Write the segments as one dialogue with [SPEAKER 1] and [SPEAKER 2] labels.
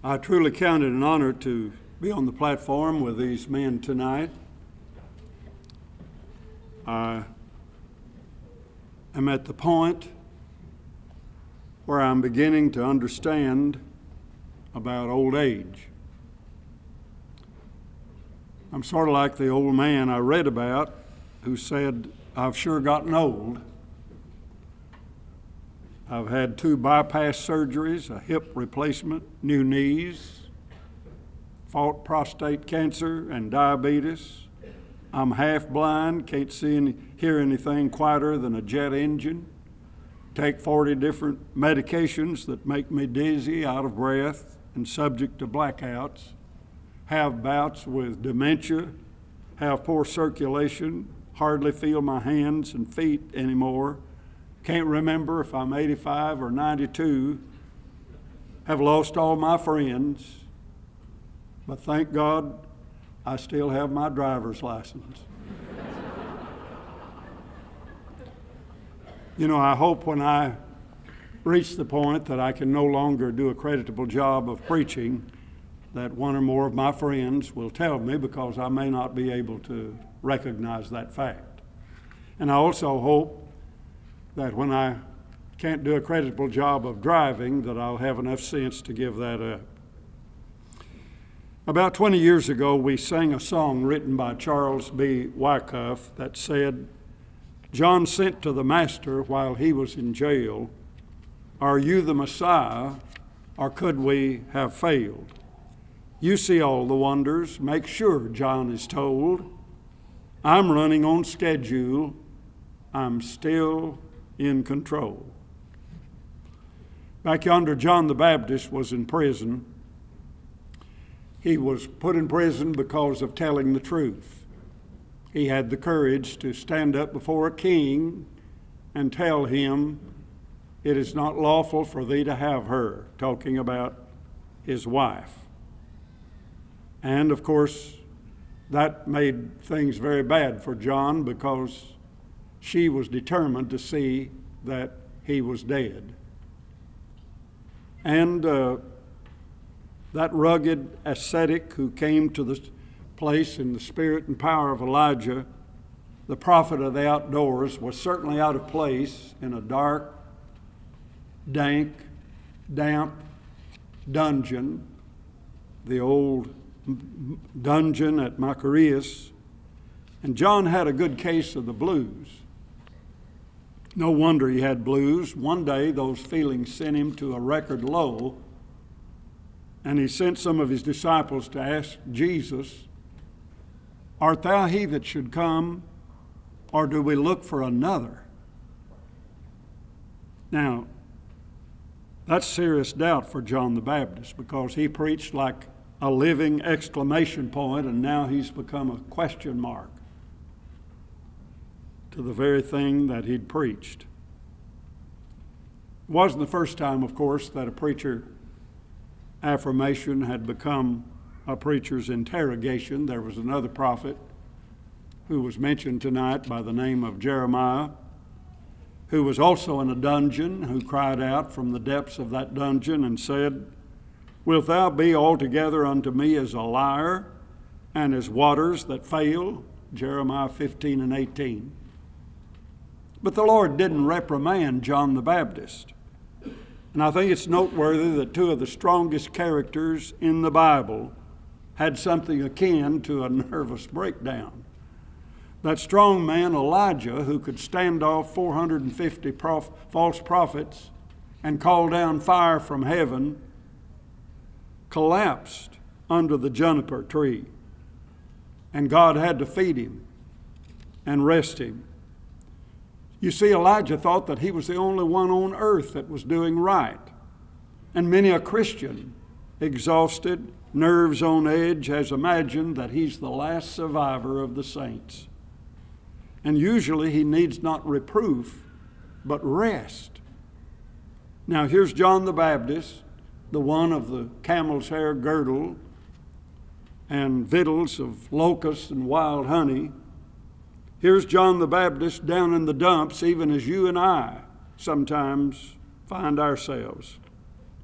[SPEAKER 1] I truly count it an honor to be on the platform with these men tonight. I am at the point where I'm beginning to understand about old age. I'm sort of like the old man I read about who said, "I've sure gotten old. I've had 2 bypass surgeries, a hip replacement, new knees, fought prostate cancer and diabetes. I'm half blind, can't hear anything quieter than a jet engine. Take 40 different medications that make me dizzy, out of breath, and subject to blackouts. Have bouts with dementia, have poor circulation, hardly feel my hands and feet anymore. Can't remember if I'm 85 or 92, have lost all my friends, but thank God I still have my driver's license." You know, I hope when I reach the point that I can no longer do a creditable job of preaching, that one or more of my friends will tell me, because I may not be able to recognize that fact. And I also hope that when I can't do a creditable job of driving, that I'll have enough sense to give that up. About 20 years ago, we sang a song written by Charles B. Wyckoff that said, "John sent to the Master while he was in jail, 'Are you the Messiah, or could we have failed? You see all the wonders, make sure John is told. I'm running on schedule, I'm still in control.'" Back yonder, John the Baptist was in prison. He was put in prison because of telling the truth. He had the courage to stand up before a king and tell him, "It is not lawful for thee to have her," talking about his wife. And of course, that made things very bad for John, because she was determined to see that he was dead. And that rugged ascetic who came to the place in the spirit and power of Elijah, the prophet of the outdoors, was certainly out of place in a dark, dank, damp dungeon, the old dungeon at Machaerus. And John had a good case of the blues. No wonder he had blues. One day those feelings sent him to a record low, and he sent some of his disciples to ask Jesus, "Art thou he that should come, or do we look for another?" Now, that's serious doubt for John the Baptist, because he preached like a living exclamation point, and now he's become a question mark to the very thing that he'd preached. It wasn't the first time, of course, that a preacher affirmation had become a preacher's interrogation. There was another prophet who was mentioned tonight by the name of Jeremiah, who was also in a dungeon, who cried out from the depths of that dungeon and said, "Wilt thou be altogether unto me as a liar and as waters that fail?" Jeremiah 15 and 18. But the Lord didn't reprimand John the Baptist. And I think it's noteworthy that 2 of the strongest characters in the Bible had something akin to a nervous breakdown. That strong man, Elijah, who could stand off 450 false prophets and call down fire from heaven, collapsed under the juniper tree. And God had to feed him and rest him. You see, Elijah thought that he was the only one on earth that was doing right. And many a Christian, exhausted, nerves on edge, has imagined that he's the last survivor of the saints. And usually he needs not reproof, but rest. Now here's John the Baptist, the one of the camel's hair girdle and victuals of locusts and wild honey. Here's John the Baptist down in the dumps, even as you and I sometimes find ourselves.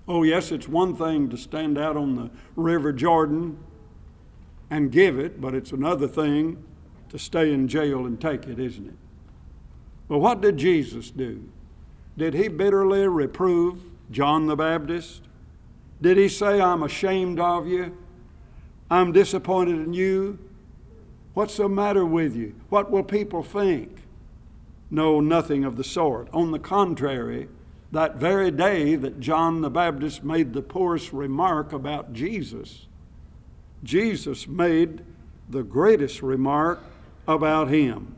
[SPEAKER 1] Oh, yes, it's one thing to stand out on the River Jordan and give it, but it's another thing to stay in jail and take it, isn't it? Well, what did Jesus do? Did he bitterly reprove John the Baptist? Did he say, I'm ashamed of you? I'm disappointed in you? What's the matter with you? What will people think? No, nothing of the sort. On the contrary, that very day that John the Baptist made the poorest remark about Jesus, Jesus made the greatest remark about him.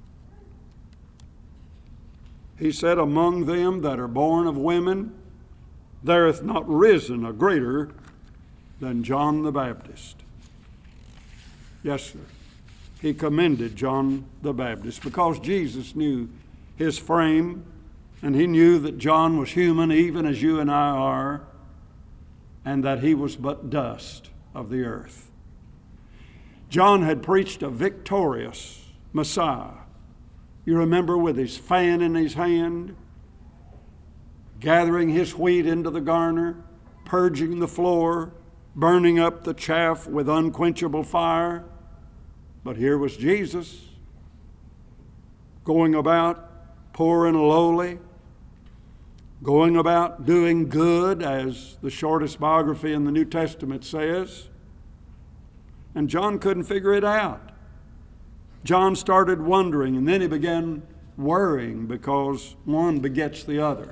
[SPEAKER 1] He said, among them that are born of women, there hath not risen a greater than John the Baptist. Yes, sir. He commended John the Baptist because Jesus knew his frame, and he knew that John was human even as you and I are, and that he was but dust of the earth. John had preached a victorious Messiah. You remember, with his fan in his hand, gathering his wheat into the garner, purging the floor, burning up the chaff with unquenchable fire. But here was Jesus, going about poor and lowly, going about doing good, as the shortest biography in the New Testament says. And John couldn't figure it out. John started wondering, and then he began worrying because one begets the other.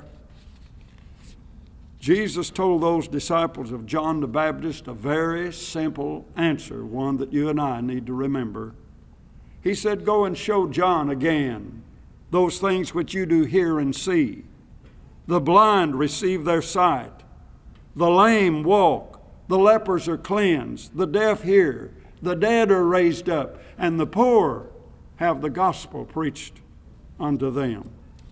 [SPEAKER 1] Jesus told those disciples of John the Baptist a very simple answer, one that you and I need to remember. He said, go and show John again those things which you do hear and see. The blind receive their sight, the lame walk, the lepers are cleansed, the deaf hear, the dead are raised up, and the poor have the gospel preached unto them.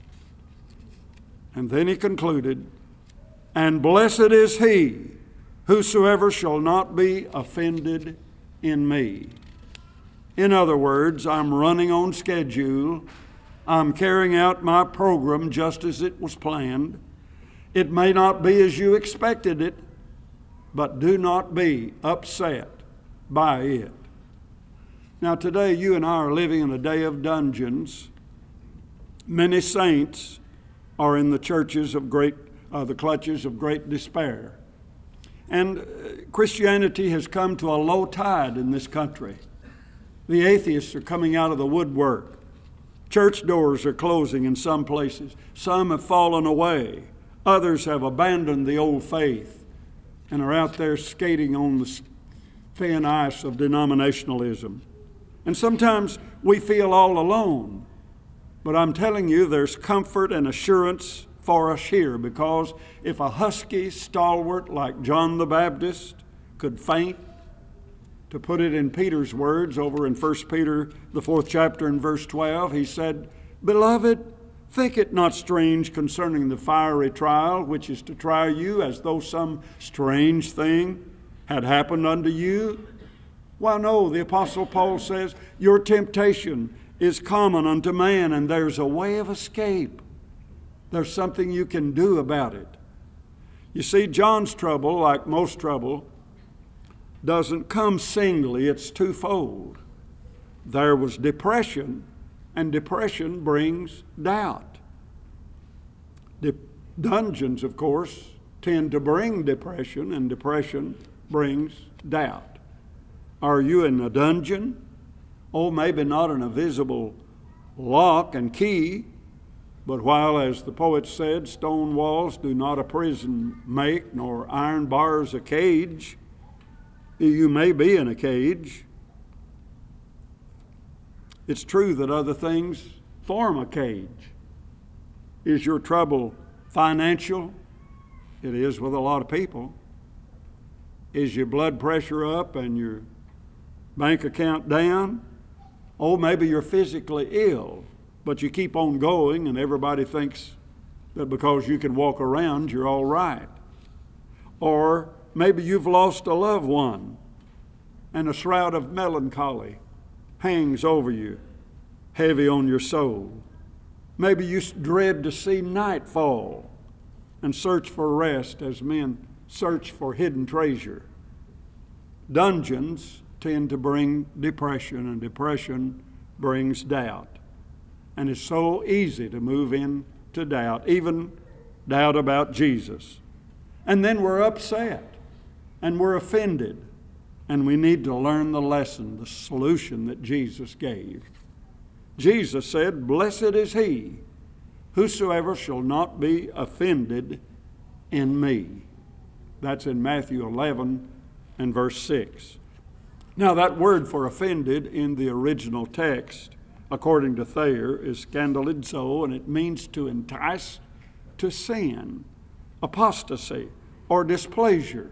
[SPEAKER 1] And then he concluded, and blessed is he whosoever shall not be offended in me. In other words, I'm running on schedule. I'm carrying out my program just as it was planned. It may not be as you expected it, but do not be upset by it. Now today you and I are living in a day of dungeons. Many saints are in the churches of the clutches of great despair. And Christianity has come to a low tide in this country. The atheists are coming out of the woodwork. Church doors are closing in some places. Some have fallen away. Others have abandoned the old faith and are out there skating on the thin ice of denominationalism. And sometimes we feel all alone. But I'm telling you, there's comfort and assurance for us here, because if a husky stalwart like John the Baptist could faint, to put it in Peter's words over in 1 Peter, the 4th chapter and verse 12, he said, Beloved, think it not strange concerning the fiery trial, which is to try you as though some strange thing had happened unto you. Well, no, the Apostle Paul says, your temptation is common unto man, and there's a way of escape. There's something you can do about it. You see, John's trouble, like most trouble, doesn't come singly, it's twofold. There was depression, and depression brings doubt. Dungeons, of course, tend to bring depression, and depression brings doubt. Are you in a dungeon? Oh, maybe not an invisible lock and key, but while, as the poet said, stone walls do not a prison make, nor iron bars a cage, you may be in a cage. It's true that other things form a cage. Is your trouble financial? It is with a lot of people. Is your blood pressure up and your bank account down? Oh, maybe you're physically ill, but you keep on going and everybody thinks that because you can walk around, you're all right. Or maybe you've lost a loved one and a shroud of melancholy hangs over you, heavy on your soul. Maybe you dread to see nightfall and search for rest as men search for hidden treasure. Dungeons tend to bring depression, and depression brings doubt. And it's so easy to move into doubt, even doubt about Jesus. And then we're upset and we're offended. And we need to learn the lesson, the solution that Jesus gave. Jesus said, "Blessed is he whosoever shall not be offended in me." That's in Matthew 11 and verse 6. Now that word for offended in the original text, according to Thayer, is scandalizo, and it means to entice to sin, apostasy, or displeasure.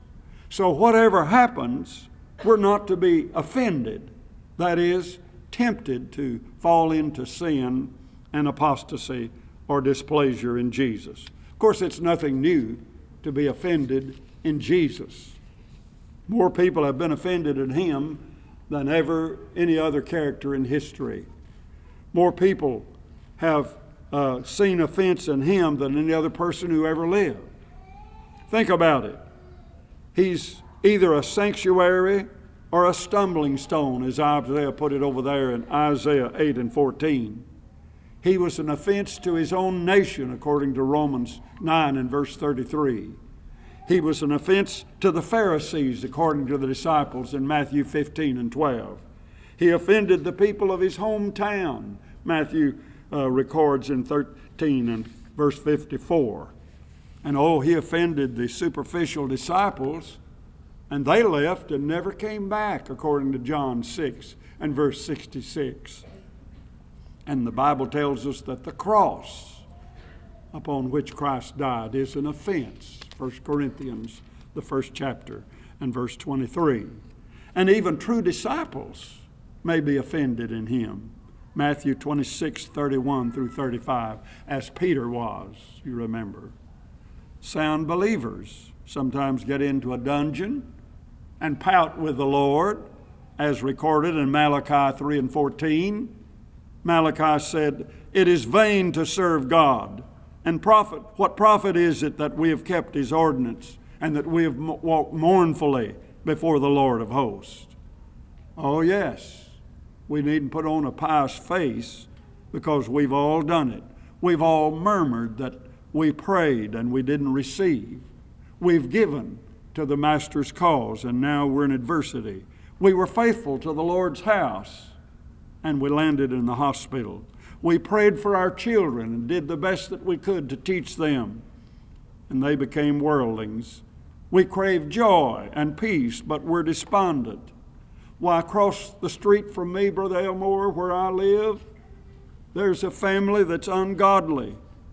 [SPEAKER 1] So whatever happens, we're not to be offended. That is, tempted to fall into sin and apostasy or displeasure in Jesus. Of course, it's nothing new to be offended in Jesus. More people have been offended in him than ever any other character in history. More people have seen offense in him than any other person who ever lived. Think about it. He's either a sanctuary or a stumbling stone, as Isaiah put it over there in Isaiah 8 and 14. He was an offense to his own nation, according to Romans 9 and verse 33. He was an offense to the Pharisees, according to the disciples in Matthew 15 and 12. He offended the people of his hometown, Matthew records in 13 and verse 54. And he offended the superficial disciples, and they left and never came back, according to John 6 and verse 66. And the Bible tells us that the cross upon which Christ died is an offense. 1 Corinthians, the first chapter, and verse 23. And even true disciples may be offended in him. Matthew 26, 31 through 35, as Peter was, you remember. Sound believers sometimes get into a dungeon and pout with the Lord, as recorded in Malachi 3 and 14. Malachi said, "It is vain to serve God. And what profit is it that we have kept his ordinance and that we have walked mournfully before the Lord of hosts?" Oh yes, we needn't put on a pious face, because we've all done it. We've all murmured that we prayed and we didn't receive. We've given to the Master's cause, and now we're in adversity. We were faithful to the Lord's house, and we landed in the hospital. We prayed for our children and did the best that we could to teach them, and they became worldlings. We craved joy and peace, but we're despondent. Why, across the street from me, Brother Elmore, where I live, there's a family that's ungodly,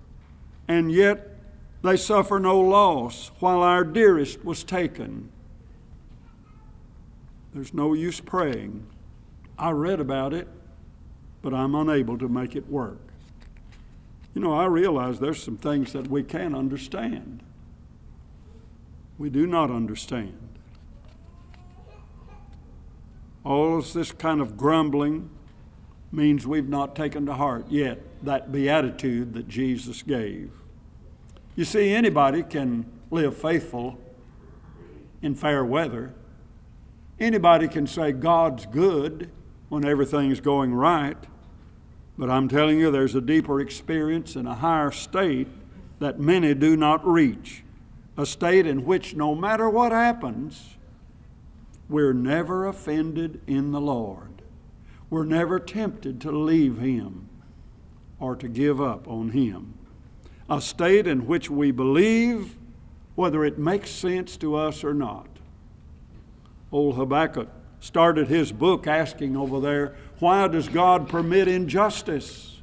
[SPEAKER 1] and yet they suffer no loss while our dearest was taken. There's no use praying. I read about it, but I'm unable to make it work. You know, I realize there's some things that we can't understand. We do not understand. All of this kind of grumbling means we've not taken to heart yet that beatitude that Jesus gave. You see, anybody can live faithful in fair weather. Anybody can say God's good when everything's going right. But I'm telling you, there's a deeper experience and a higher state that many do not reach. A state in which no matter what happens, we're never offended in the Lord. We're never tempted to leave him or to give up on him. A state in which we believe whether it makes sense to us or not. Old Habakkuk started his book asking over there, why does God permit injustice?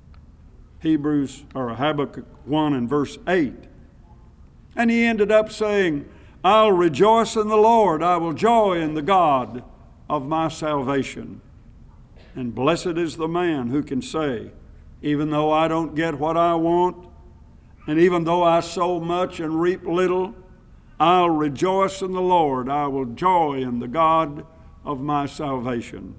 [SPEAKER 1] Habakkuk 1 and verse 8. And he ended up saying, I'll rejoice in the Lord. I will joy in the God of my salvation. And blessed is the man who can say, even though I don't get what I want, and even though I sow much and reap little, I'll rejoice in the Lord. I will joy in the God of my salvation.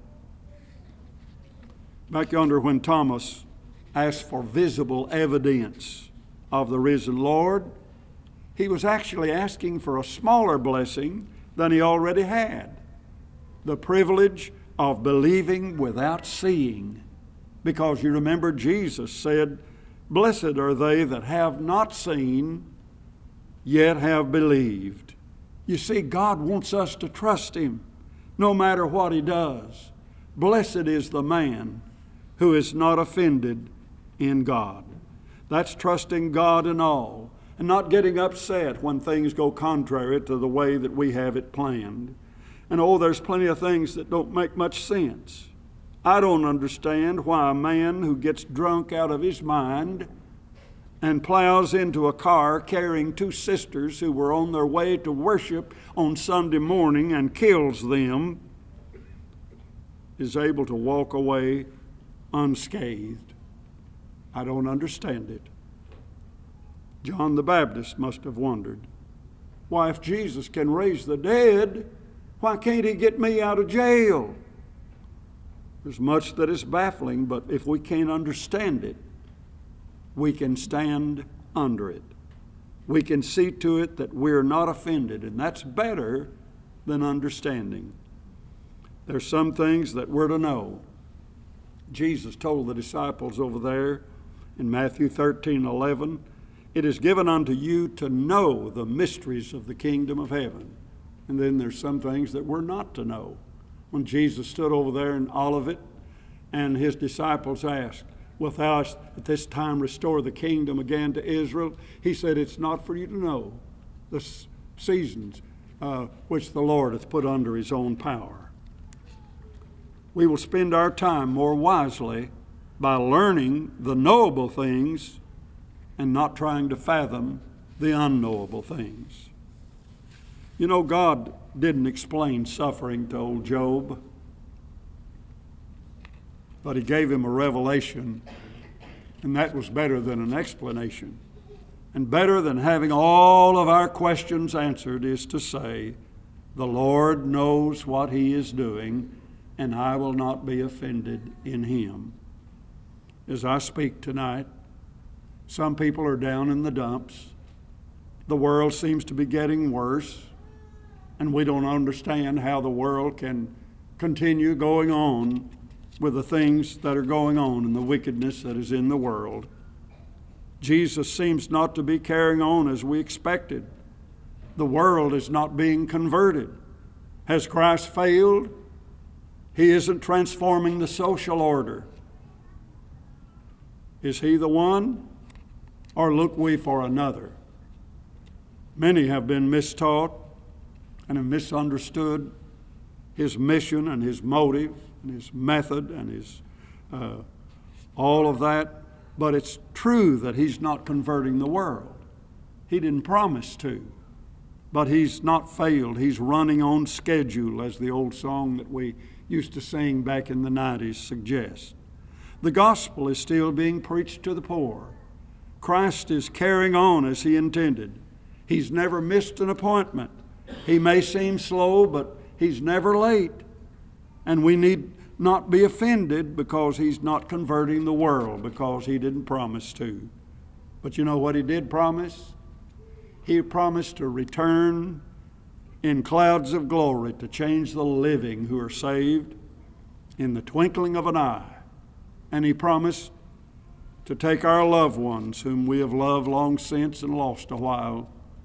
[SPEAKER 1] Back yonder when Thomas asked for visible evidence of the risen Lord, he was actually asking for a smaller blessing than he already had. The privilege of believing without seeing. Because you remember Jesus said, "Blessed are they that have not seen, yet have believed." You see, God wants us to trust him no matter what he does. Blessed is the man who is not offended in God. That's trusting God in all and not getting upset when things go contrary to the way that we have it planned. And there's plenty of things that don't make much sense. I don't understand why a man who gets drunk out of his mind and plows into a car carrying two sisters who were on their way to worship on Sunday morning and kills them is able to walk away unscathed. I don't understand it. John the Baptist must have wondered, why, if Jesus can raise the dead, why can't he get me out of jail? There's much that is baffling, but if we can't understand it, we can stand under it. We can see to it that we're not offended, and that's better than understanding. There's some things that we're to know. Jesus told the disciples over there in Matthew 13:11, "It is given unto you to know the mysteries of the kingdom of heaven." And then there's some things that we're not to know. When Jesus stood over there in Olivet and his disciples asked, "Wilt thou at this time restore the kingdom again to Israel?" He said, "It's not for you to know the seasons which the Lord hath put under his own power." We will spend our time more wisely by learning the knowable things and not trying to fathom the unknowable things. You know, God didn't explain suffering to old Job, but he gave him a revelation, and that was better than an explanation. And better than having all of our questions answered is to say, "The Lord knows what he is doing, and I will not be offended in him." As I speak tonight, some people are down in the dumps. The world seems to be getting worse, and we don't understand how the world can continue going on with the things that are going on and the wickedness that is in the world. Jesus seems not to be carrying on as we expected. The world is not being converted. Has Christ failed? He isn't transforming the social order. Is he the one? Or look we for another? Many have been mistaught and have misunderstood his mission and his motive and his method and his all of that. But it's true that he's not converting the world. He didn't promise to. But he's not failed. He's running on schedule, as the old song that we used to sing back in the 90s suggests. The gospel is still being preached to the poor. Christ is carrying on as he intended. He's never missed an appointment. He may seem slow, but he's never late. And we need not be offended because he's not converting the world, because he didn't promise to. But you know what he did promise? He promised to return in clouds of glory to change the living who are saved in the twinkling of an eye. And he promised to take our loved ones whom we have loved long since and lost a while,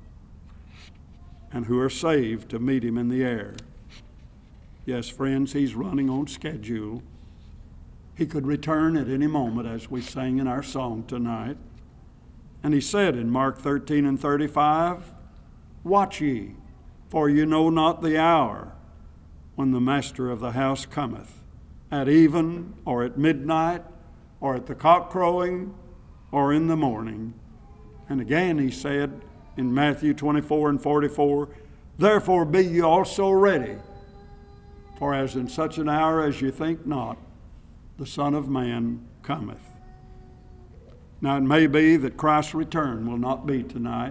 [SPEAKER 1] and who are saved, to meet him in the air. Yes, friends, he's running on schedule. He could return at any moment, as we sang in our song tonight. And he said in Mark 13:35, "Watch ye, for you know not the hour when the master of the house cometh, at even, or at midnight, or at the cock crowing, or in the morning." And again he said in Matthew 24:44, "Therefore be ye also ready, for as in such an hour as you think not, the Son of Man cometh." Now it may be that Christ's return will not be tonight.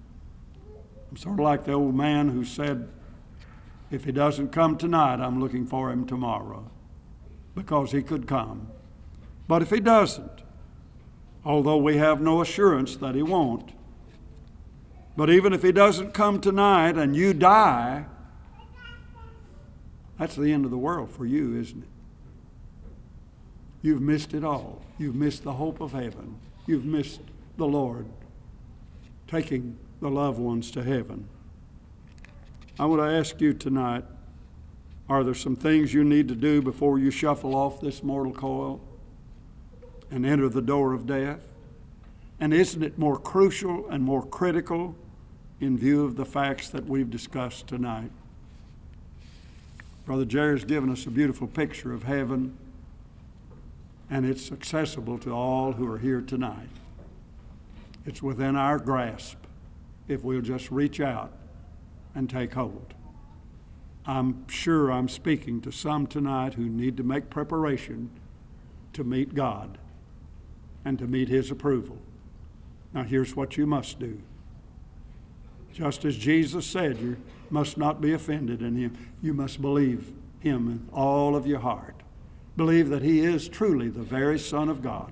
[SPEAKER 1] I'm sort of like the old man who said, "If he doesn't come tonight, I'm looking for him tomorrow," because he could come. But if he doesn't, although we have no assurance that he won't. But even if he doesn't come tonight and you die, that's the end of the world for you, isn't it? You've missed it all. You've missed the hope of heaven. You've missed the Lord taking the loved ones to heaven. I want to ask you tonight, are there some things you need to do before you shuffle off this mortal coil and enter the door of death? And isn't it more crucial and more critical in view of the facts that we've discussed tonight? Brother Jerry's given us a beautiful picture of heaven, and it's accessible to all who are here tonight. It's within our grasp if we'll just reach out and take hold. I'm sure I'm speaking to some tonight who need to make preparation to meet God and to meet his approval. Now here's what you must do. Just as Jesus said, you must not be offended in him. You must believe him with all of your heart. Believe that he is truly the very Son of God.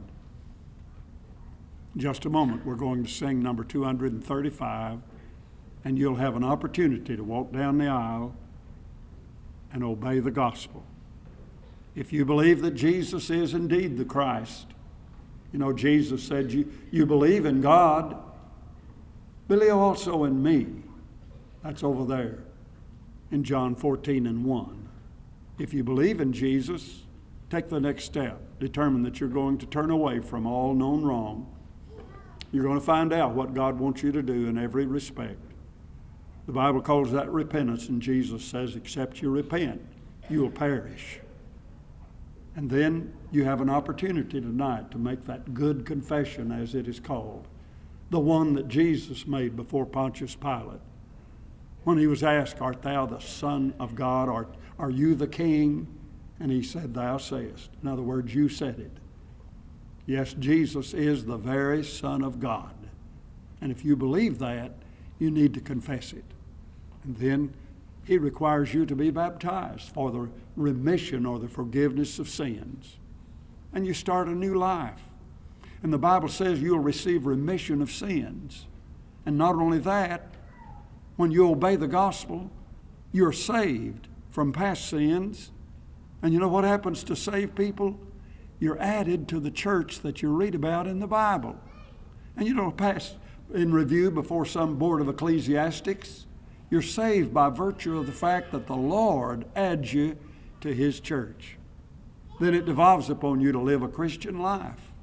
[SPEAKER 1] In just a moment, we're going to sing number 235, and you'll have an opportunity to walk down the aisle and obey the gospel. If you believe that Jesus is indeed the Christ, you know, Jesus said, you believe in God, believe also in me. That's over there in John 14:1. If you believe in Jesus, take the next step. Determine that you're going to turn away from all known wrong. You're going to find out what God wants you to do in every respect. The Bible calls that repentance, and Jesus says, except you repent, you will perish. And then you have an opportunity tonight to make that good confession, as it is called, the one that Jesus made before Pontius Pilate. When he was asked, art thou the Son of God? Are you the King? And he said, thou sayest. In other words, you said it. Yes, Jesus is the very Son of God. And if you believe that, you need to confess it. And then he requires you to be baptized for the remission or the forgiveness of sins. And you start a new life. And the Bible says you'll receive remission of sins. And not only that, when you obey the gospel, you're saved from past sins. And you know what happens to saved people? You're added to the church that you read about in the Bible. And you don't pass in review before some board of ecclesiastics. You're saved by virtue of the fact that the Lord adds you to his church. Then it devolves upon you to live a Christian life.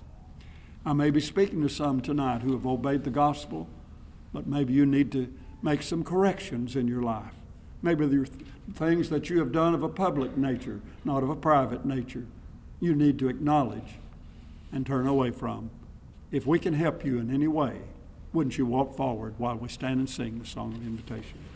[SPEAKER 1] I may be speaking to some tonight who have obeyed the gospel, but maybe you need to make some corrections in your life. Maybe there are things that you have done of a public nature, not of a private nature, you need to acknowledge and turn away from. If we can help you in any way, wouldn't you walk forward while we stand and sing the song of invitation?